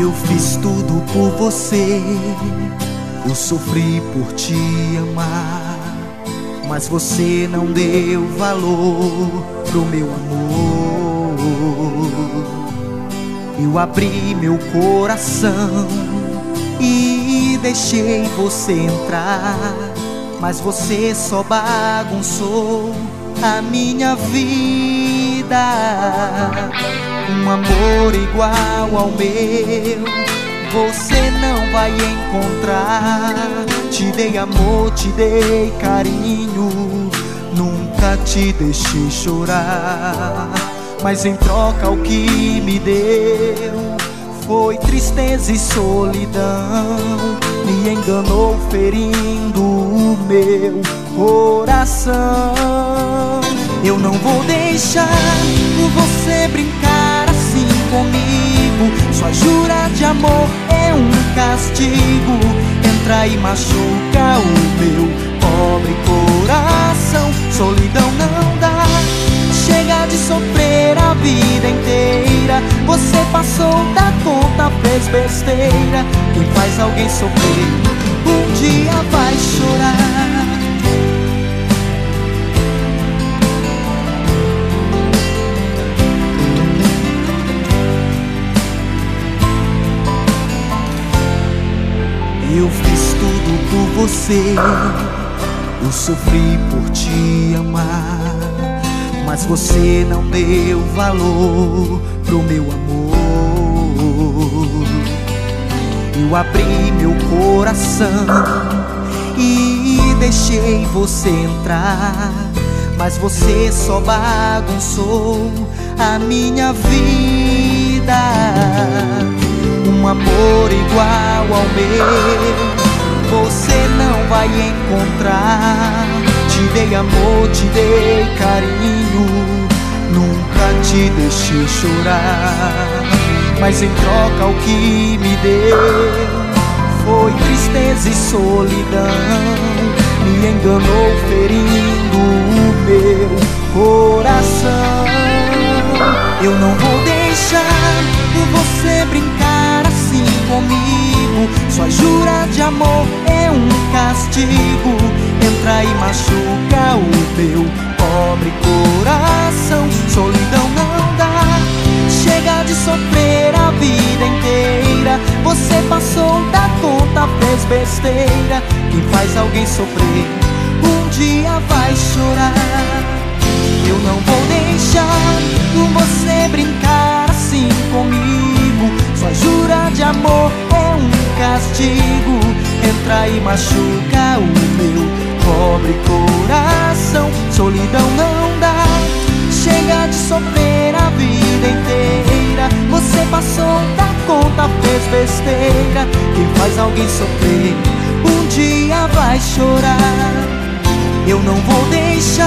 Eu fiz tudo por você, eu sofri por te amar, mas você não deu valor pro meu amor. Eu abri meu coração e deixei você entrar, mas você só bagunçou a minha vida. Um amor igual ao meu você não vai encontrar. Te dei amor, te dei carinho, nunca te deixei chorar, mas em troca o que me deu foi tristeza e solidão. Me enganou ferindo o meu coração. Eu não vou deixar você brincar assim comigo. Sua jura de amor é um castigo. Entra e machuca o meu pobre coração. Solidão não dá, chega de sofrer a vida inteira. Você passou da conta, fez besteira. Quem faz alguém sofrer, um dia vai chorar. Eu fiz tudo por você, eu sofri por te amar, mas você não deu valor pro meu amor. Eu abri meu coração e deixei você entrar, mas você só bagunçou a minha vida. Um amor igual ao meu você não vai encontrar. Te dei amor, te dei carinho, nunca te deixei chorar, mas em troca o que me deu foi tristeza e solidão. Me enganou ferindo o meu coração. Eu não vou deixar você brincar assim comigo. Sua jura de amor é um castigo. Entra e machuca o meu pobre coração. Solidão não dá, chega de sofrer a vida inteira. Você passou da conta, fez besteira. Quem faz alguém sofrer, um dia vai chorar. Eu não vou deixar você brincar assim comigo. Sua jura de amor é um castigo. Entra e machuca o meu pobre coração. Solidão não dá, chega de sofrer a vida inteira. Você passou da conta, fez besteira. Quem faz alguém sofrer, um dia vai chorar. Eu não vou deixar